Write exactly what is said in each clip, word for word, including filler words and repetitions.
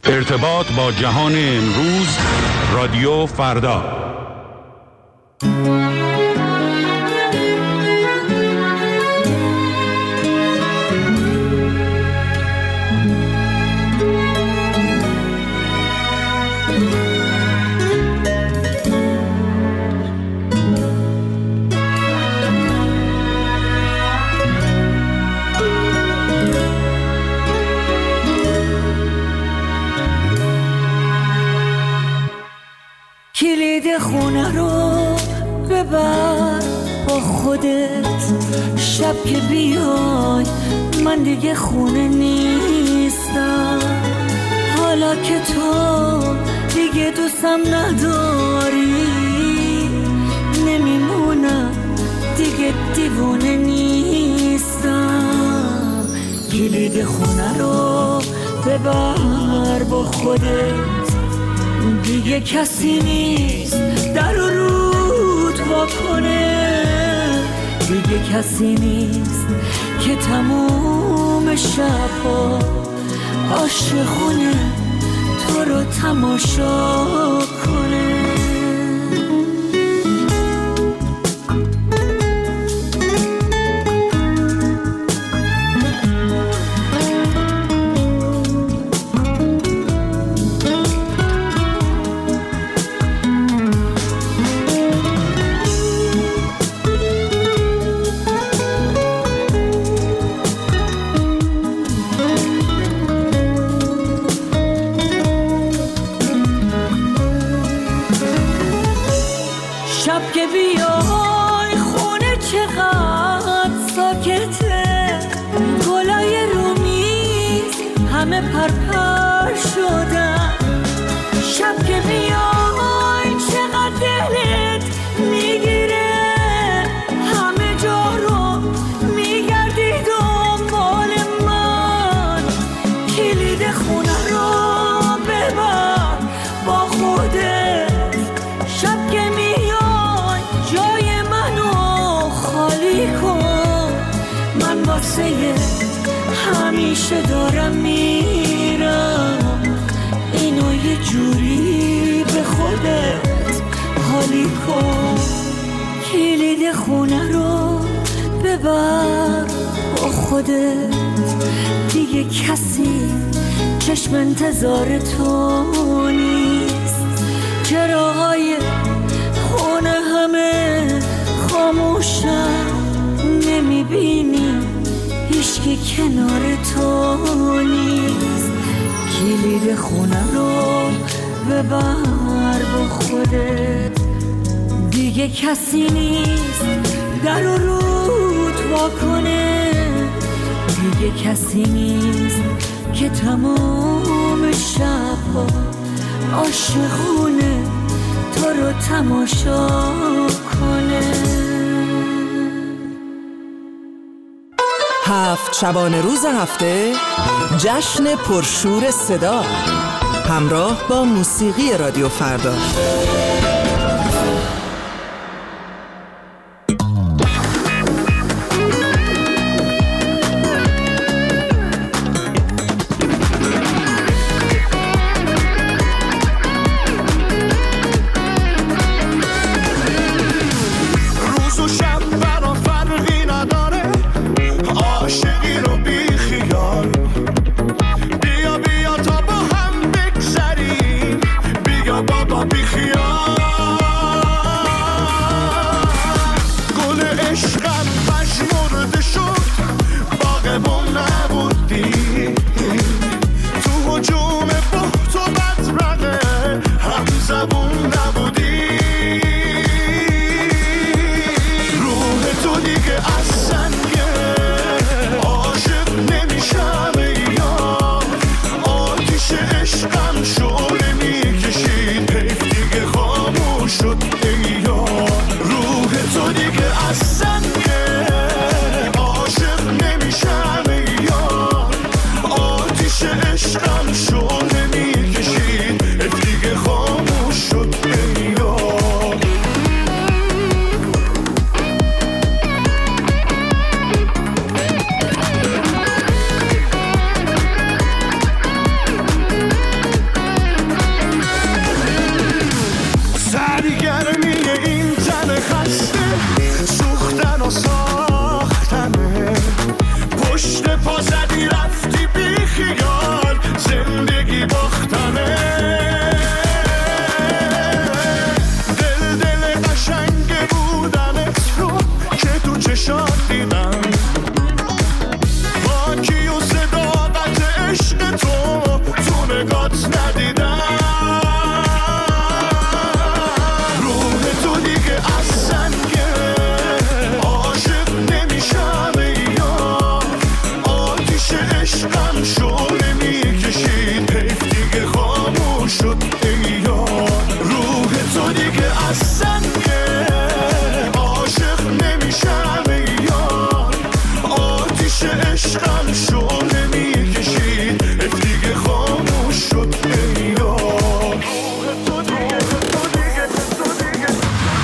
ارتباط با جهان امروز، رادیو فردا. کلید خونه رو ببر با خودت، شب که بیای من دیگه خونه نیستم. حالا که تو دیگه دوستم نداری، نمیمونم دیگه دیوونه نیستم. کلید خونه رو ببر با خودت، دیگه کسی نیست در و رود وا کنه، دیگه کسی نیست که تموم شب‌ها عاشقونه تو رو تماشا کنه. شب که بیای خونه چقدر ساکته، گلای رومیز همه پرپر شدن. شب که بیای چقدر دلت میگیره، همه جا رو میگردی دنبال من. کلید خونه رو ببر با خودت، شب که من واسه همیشه دارم میرم، اینو یه جوری به خودت حالی کن. کلید خونه رو ببر با خودت، دیگه کسی چشم انتظار تو نیست. چراغای خونه همه خاموشن، نمیبینی هیچکی کنار تو نیست. کلید خونه رو ببر با خودت، دیگه کسی نیست در و رود وا کنه، دیگه کسی نیست که تمام شب‌ها عاشقونه تو رو تماشا کنه. هفت شبانه روز هفته جشن پرشور صدا، همراه با موسیقی رادیو فردا. نگات ندیدم. روح تو دیگه از سنگه، عاشق نمیشم یا آتیش عشقم شعله میکشید، حیف دیگه خاموش شد یا. روح تو دیگه از سنگه، عاشق نمیشم یا آتیش عشقم شعله میکشید، حیف دیگه خاموش شد یا. روح تو دیگه تو دیگه تو دیگه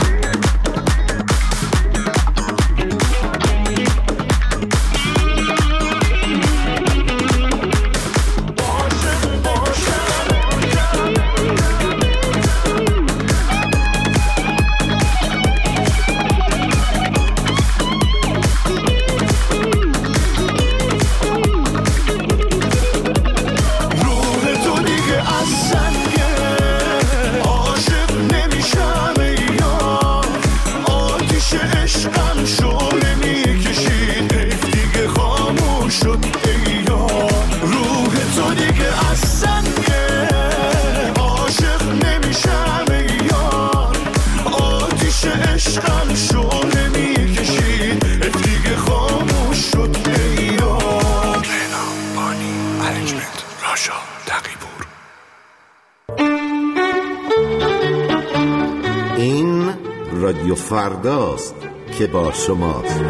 این رادیو فرداست که با شماست.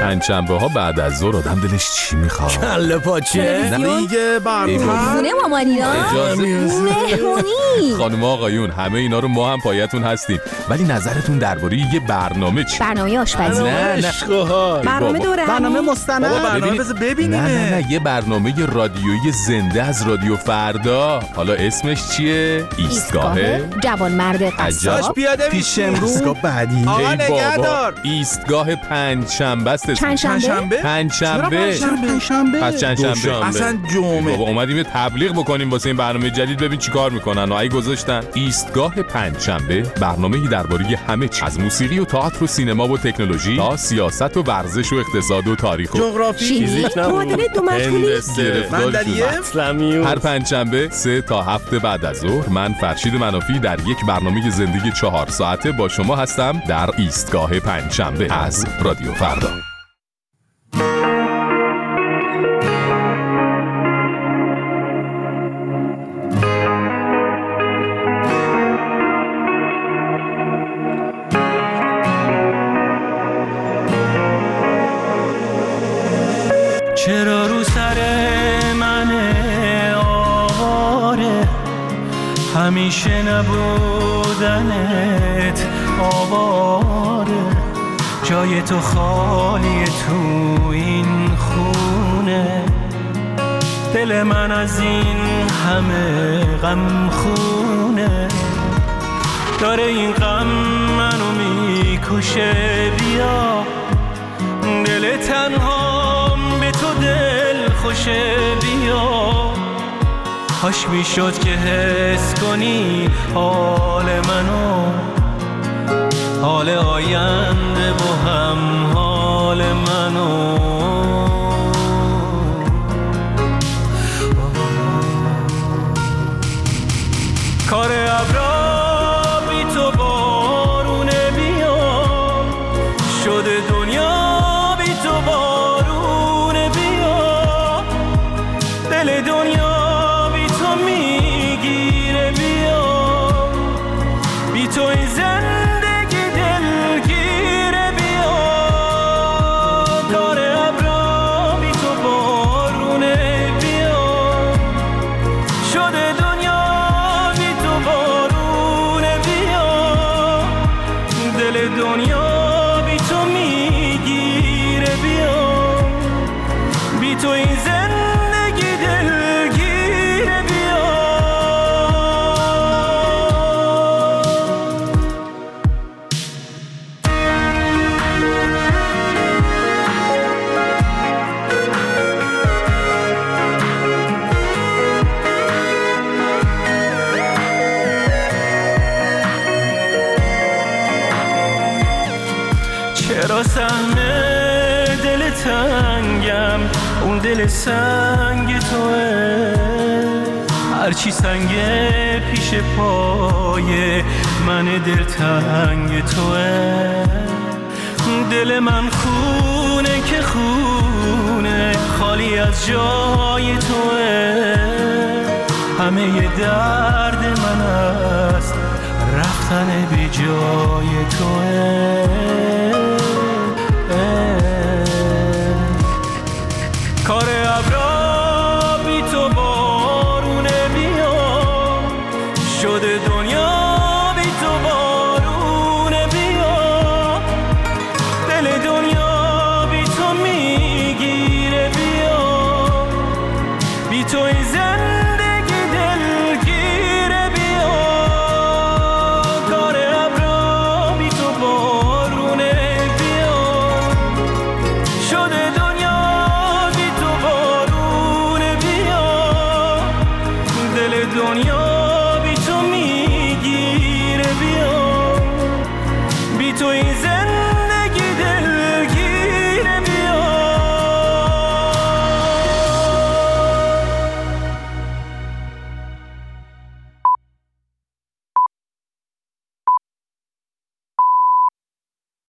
پنجشنبه ها بعد از ظهر آدم دلش چی میخواد؟ کله پاچه دیگه برنامه خونه مامانی ها مهمونی. خانم آقایون همه اینا رو ما هم پایتون هستیم، ولی نظرتون درباره یه برنامه چی؟ برنامه آشپزی. نه نه برنامه دوره برنامه مستند. برنامه بذار ببینیم. نه نه نه یه برنامه رادیویی زنده از رادیو فردا. حالا اسمش چیه؟ ایستگاه جوانمرد عجب. قصاب. پیاده پیش امروز ایستگاه بعدی. آقا ای بابا، نگهدار. ایستگاه پنجشنبه است اسمش. چندشنبه؟ پنجشنبه. پنجشنبه پس چند شنبه؟ اصلا جمعه. بابا اومدیم یه تبلیغ بکنیم واسه این برنامه جدید، ببین چیکار میکنن و ای گذاشتن ایستگاه پنجشنبه، برنامه‌ای درباره همه چیز، از موسیقی و تئاتر و سینما و تکنولوژی تا سیاست و ورزش و اقتصاد و تاریخ و جغرافی، معادله دو مشغولی. گرفتار شدن. هر پنجشنبه سه تا هفت بعد از ظهر من فرشید منافی در یک برنامه زندگی چهار ساعته با شما هستم در ایستگاه پنجشنبه از رادیو فردا. چرا رو سر من آواره همیشه نبودنت آواره، جای تو خالیه تو این خونه، دل من از این همه غم خونه، داره این غم منو میکشه، بیا دل تنهام به تو دل خوشه، بیا کاش میشد که حس کنی حال منو، حال آینده و هم حال منو. کار ابرا بی تو بارونه، بیا شده دنیا بی تو بارونه، بیا دل دنیا بی تو میگیره، بیا بی تو این زندگی دلگیره، بیا کار ابرا بی تو بارونه، بیا شده دنیا بی تو بارونه، بیا دل دنیا بی تو میگیره، بیا بی تو این زندگی دلگیره، بیا. چرا سهم دل تنگم اون دل سنگ توه، هرچی سنگه پیش پای من دل تنگ توه، دل من خونه که خونه خالی از جای توه، همه ی درد من است رفتن بی جای توه، کار ابرا بی تو بارونه، بیا شده دنیا بی تو بارونه، بیا دل دنیا بی تو میگیره، بیا بی تو این زندگی دلگیره، بیا کار ابرا بی تو بارونه، بیا شده دنیا بی تو بارونه، بیا دل دنیا بی تو میگیره، بیا بی تو این زندگی